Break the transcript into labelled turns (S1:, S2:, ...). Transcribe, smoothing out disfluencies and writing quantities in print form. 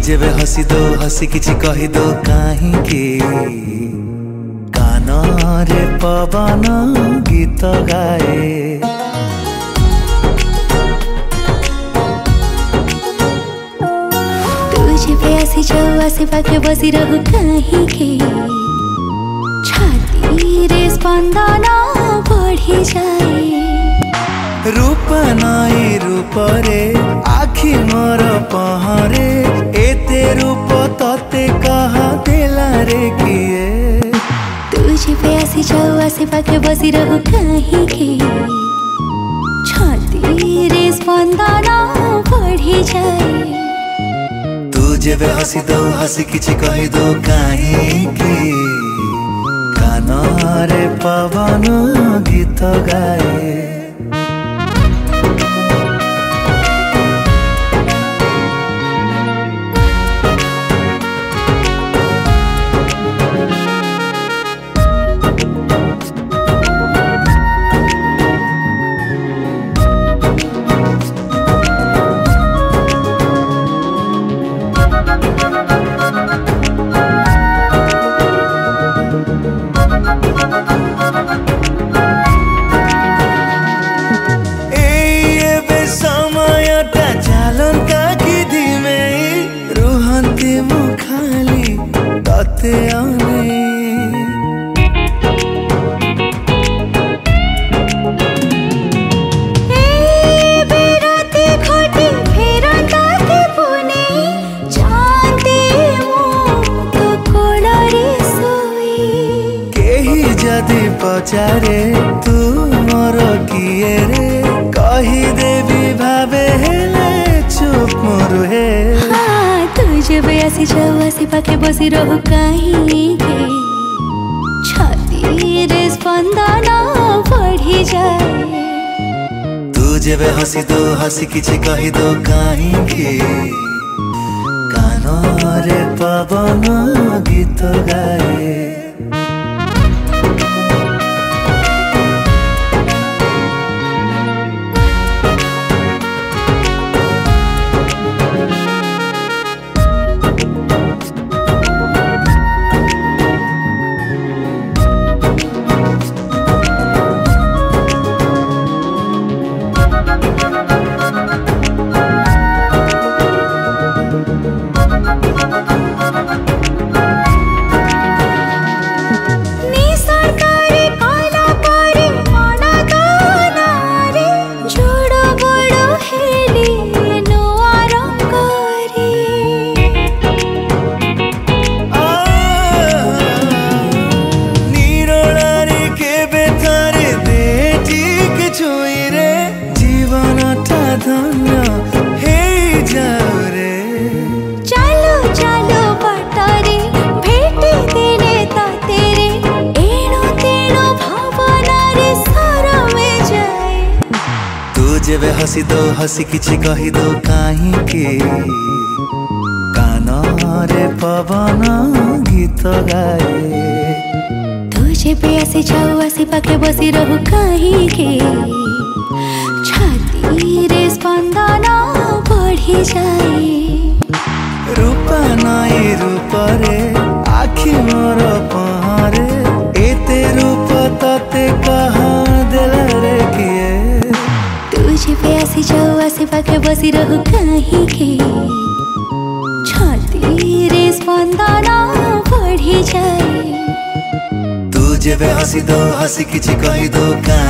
S1: जेबे हसी दो हसी किछि कहि दो काहींकि कान रे पवन गीत गाए।
S2: तू जेबे आसी जाऊ आसे पाखे बसी रहु काहींकि छाती रे स्पंदन बढ़ी जाए।
S1: रूप नाई रूप रे आखि मोर पहरे एते रूप तते कहा देला रे किए।
S2: तू जेबे आसी जाऊ आसे पाखे बसी रहु काहींकि छाती रे स्पंदन बढ़ी जाए।
S1: तू जेबे हसी दो हसी किछि कहि दो काहींकि कान रे पवन गीत गाए। मुखाली तते आने
S2: बेराते घटी फेरता के पुने जानते मो तो कोलरे सोई।
S1: केही जदि पचारे तू मोर किए रे कही देवी भावे हेले चुप मोर हे।
S2: जेबे आसी जाऊ आसे पाखे बसी रहु काहींकि छाती रे स्पंदन बढ़ी जाए।
S1: तू जेबे हसी दो हसी किछि कहि दो काहींकि कान रे पवन गीत गाए। जेबे हसी दो हसी किछि कहि दो काहींकि कान रे पवन गीत गाए।
S2: तू जेबे आसी जाऊ आसे पाखे बसी रहु काहींकि छाती रे स्पंदन बढ़ी जाए।
S1: रूप नाई रूप रे आखि मोर पहरे एते रूप तते कहा देला रे किए।
S2: जेबे आसी जाऊ आसे पाखे बसी रहु काहींकि छाती रे स्पंदन बढ़ी जाए।
S1: तू जेबे हसी दो हसी किछि कहि दो